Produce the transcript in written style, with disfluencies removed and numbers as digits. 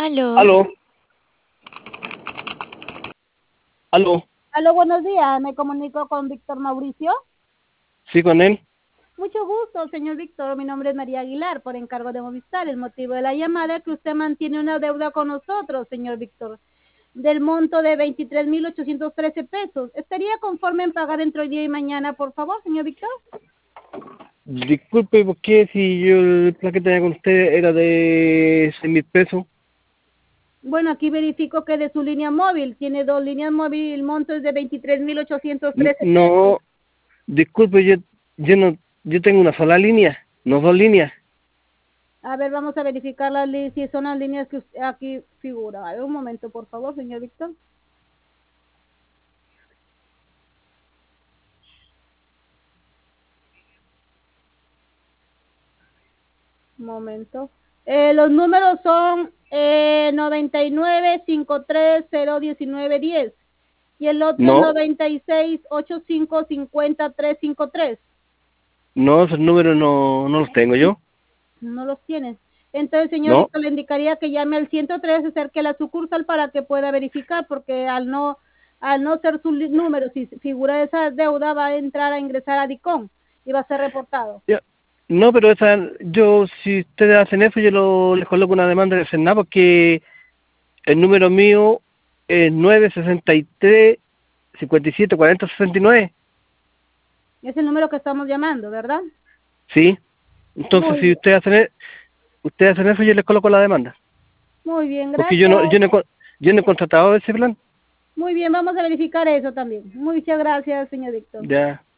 Aló. Aló, aló, Aló, buenos días. Me comunico con Víctor Mauricio. sí, con él. Mucho gusto, señor Víctor. Mi nombre es María Aguilar, por encargo de Movistar. El motivo de la llamada es que usted mantiene una deuda con nosotros, señor Víctor, del monto de 23.813 pesos. ¿Estaría conforme en pagar entre hoy día y mañana, por favor, señor Víctor? Disculpe, ¿por qué si yo el plan que tenía con usted era de 6.000 pesos? Bueno, aquí verifico que de su línea móvil, tiene dos líneas móviles y el monto es de 23.813 pesos. No, disculpe, yo no, yo tengo una sola línea, no dos líneas. A ver, vamos a verificar si son las líneas que usted aquí figura. A ver, un momento, por favor, señor Víctor. Un momento. Los números son 99 53 019 10 y el otro es No, 96 85 50 353. no, esos números no los tengo yo. No los tienes. Entonces, señor No, Víctor, le indicaría que llame al 103, se acerque a la sucursal para que pueda verificar, porque al no ser su número, si figura esa deuda, va a entrar a ingresar a DICOM y va a ser reportado. ya, no, pero si ustedes hacen eso, les coloco una demanda de Senado porque el número mío es 963 57 40 69. Es el número que estamos llamando, ¿verdad? Sí. Entonces, Muy si bien, ustedes hacen eso, yo les coloco la demanda. muy bien, Porque gracias. yo no he contratado ese plan. Muy bien, vamos a verificar eso también. Muchas gracias, señor Víctor. Ya.